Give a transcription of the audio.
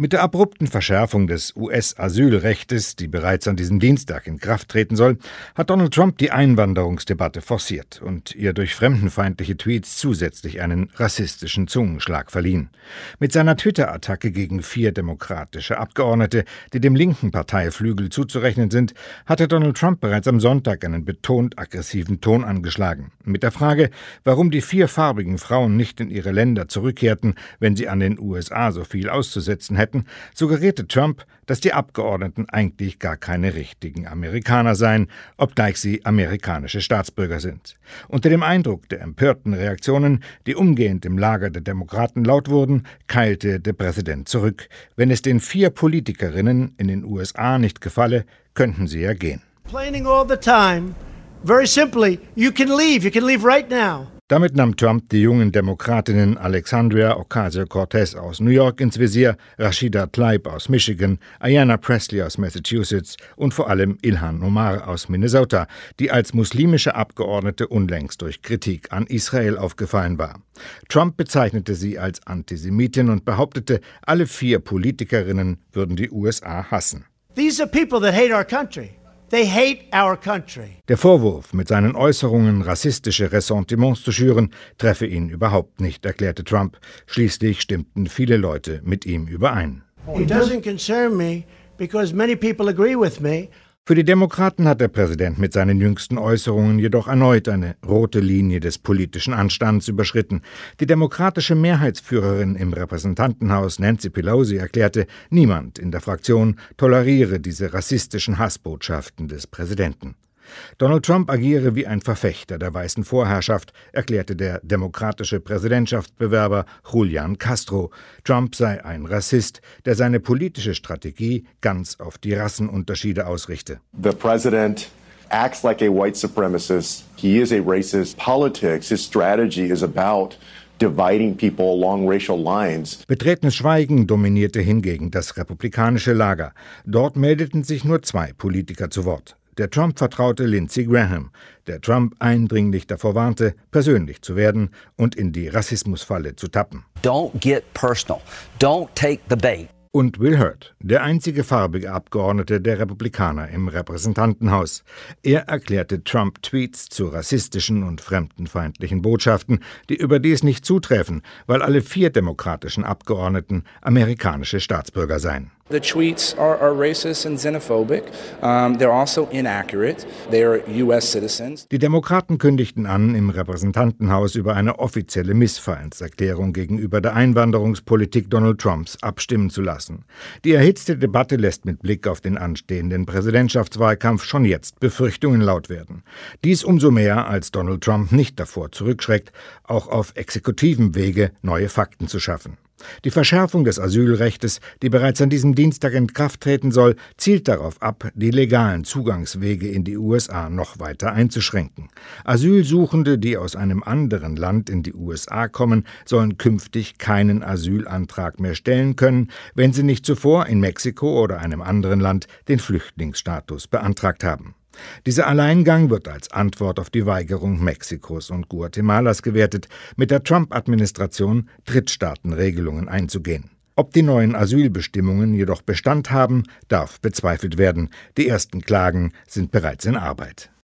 Mit der abrupten Verschärfung des US-Asylrechtes, die bereits an diesem Dienstag in Kraft treten soll, hat Donald Trump die Einwanderungsdebatte forciert und ihr durch fremdenfeindliche Tweets zusätzlich einen rassistischen Zungenschlag verliehen. Mit seiner Twitter-Attacke gegen 4 demokratische Abgeordnete, die dem linken Parteiflügel zuzurechnen sind, hatte Donald Trump bereits am Sonntag einen betont aggressiven Ton angeschlagen. Mit der Frage, warum die 4 farbigen Frauen nicht in ihre Länder zurückkehrten, wenn sie an den USA so viel auszusetzen hätten, suggerierte Trump, dass die Abgeordneten eigentlich gar keine richtigen Amerikaner seien, obgleich sie amerikanische Staatsbürger sind. Unter dem Eindruck der empörten Reaktionen, die umgehend im Lager der Demokraten laut wurden, keilte der Präsident zurück. Wenn es den 4 Politikerinnen in den USA nicht gefalle, könnten sie ja gehen. Complaining all the time. Very simply, you can leave right now. Damit nahm Trump die jungen Demokratinnen Alexandria Ocasio-Cortez aus New York ins Visier, Rashida Tlaib aus Michigan, Ayanna Pressley aus Massachusetts und vor allem Ilhan Omar aus Minnesota, die als muslimische Abgeordnete unlängst durch Kritik an Israel aufgefallen war. Trump bezeichnete sie als Antisemitin und behauptete, alle 4 Politikerinnen würden die USA hassen. These are people that hate our country. They hate our country. Der Vorwurf, mit seinen Äußerungen rassistische Ressentiments zu schüren, treffe ihn überhaupt nicht, erklärte Trump. Schließlich stimmten viele Leute mit ihm überein. It doesn't concern me because many people agree with me. Für die Demokraten hat der Präsident mit seinen jüngsten Äußerungen jedoch erneut eine rote Linie des politischen Anstands überschritten. Die demokratische Mehrheitsführerin im Repräsentantenhaus Nancy Pelosi erklärte, niemand in der Fraktion toleriere diese rassistischen Hassbotschaften des Präsidenten. Donald Trump agiere wie ein Verfechter der weißen Vorherrschaft, erklärte der demokratische Präsidentschaftsbewerber Julian Castro. Trump sei ein Rassist, der seine politische Strategie ganz auf die Rassenunterschiede ausrichte. The president acts like a white supremacist. He is a racist. Politics, his strategy is about dividing people along racial lines. Betretenes Schweigen dominierte hingegen das republikanische Lager. Dort meldeten sich nur 2 Politiker zu Wort. Der Trump-Vertraute Lindsey Graham, der Trump eindringlich davor warnte, persönlich zu werden und in die Rassismusfalle zu tappen. Don't get personal. Don't take the bait. Und Will Hurt, der einzige farbige Abgeordnete der Republikaner im Repräsentantenhaus. Er erklärte Trump Tweets zu rassistischen und fremdenfeindlichen Botschaften, die überdies nicht zutreffen, weil alle 4 demokratischen Abgeordneten amerikanische Staatsbürger seien. The tweets are racist and xenophobic. They're also inaccurate. They are U.S. citizens. Die Demokraten kündigten an, im Repräsentantenhaus über eine offizielle Missfallenserklärung gegenüber der Einwanderungspolitik Donald Trumps abstimmen zu lassen. Die erhitzte Debatte lässt mit Blick auf den anstehenden Präsidentschaftswahlkampf schon jetzt Befürchtungen laut werden. Dies umso mehr, als Donald Trump nicht davor zurückschreckt, auch auf exekutivem Wege neue Fakten zu schaffen. Die Verschärfung des Asylrechtes, die bereits an diesem Dienstag in Kraft treten soll, zielt darauf ab, die legalen Zugangswege in die USA noch weiter einzuschränken. Asylsuchende, die aus einem anderen Land in die USA kommen, sollen künftig keinen Asylantrag mehr stellen können, wenn sie nicht zuvor in Mexiko oder einem anderen Land den Flüchtlingsstatus beantragt haben. Dieser Alleingang wird als Antwort auf die Weigerung Mexikos und Guatemalas gewertet, mit der Trump-Administration Drittstaatenregelungen einzugehen. Ob die neuen Asylbestimmungen jedoch Bestand haben, darf bezweifelt werden. Die ersten Klagen sind bereits in Arbeit.